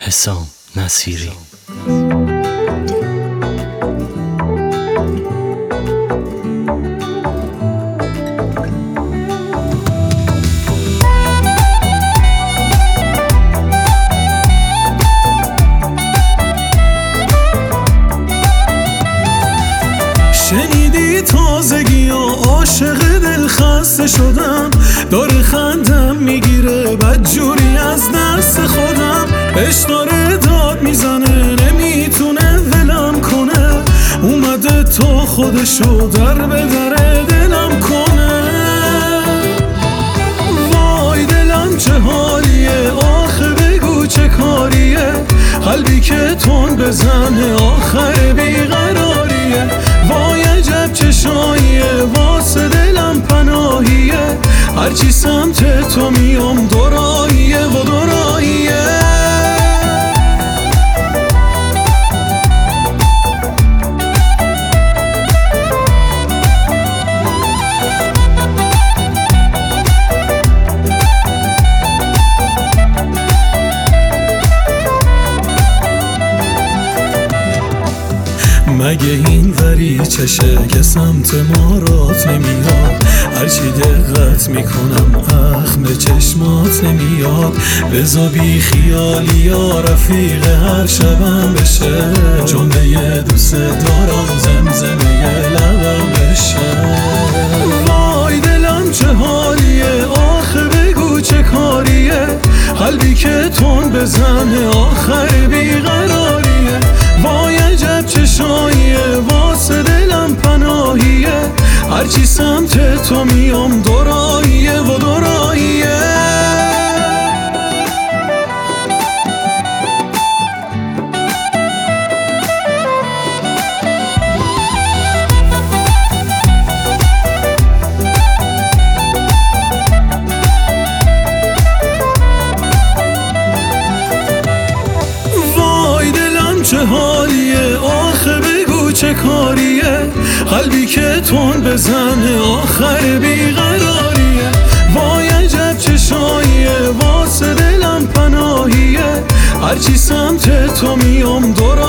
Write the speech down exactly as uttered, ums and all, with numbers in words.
حسام نصیری. شنیدی تازگی و عاشق دل خسته شدم، داره خندم میگیره بدجوری از دست خودم. عشق داره داد میزنه نمیتونه ولم کنه، اومده تا خودشو در به در دلم کنه. وای دلم چه حالیه، آخه بگو چه کاریه، قلبی که تون بزنه آخر بیقراریه. وای عجب چشاییه، واسه دلم پناهیه، هرچی سمت تو میام دوراییه و دوراییه. مگه این وری چشه که سمت ما رات نمیاد، هرچی دقت میکنم اخم چشمات نمیاد. بزا بی خیالی یا رفیق هر شبم بشه، جمله دوست دارم زمزمه لبم بشه. وای دلم چه حالیه، آخه بگو چه کاریه، قلبی که تون بزنه آخر بیقراریه. وای عجب چشاییه، واسه دلم پناهیه، هرچی سمت تو میام دوراییه و دوراییه. چه حالیه، آخه بگو چه کاریه، قلبی که تون بزنه آخر بیقراریه. وای عجب چشاییه، واسه دلم پناهیه، هرچی سمت تو میام دورا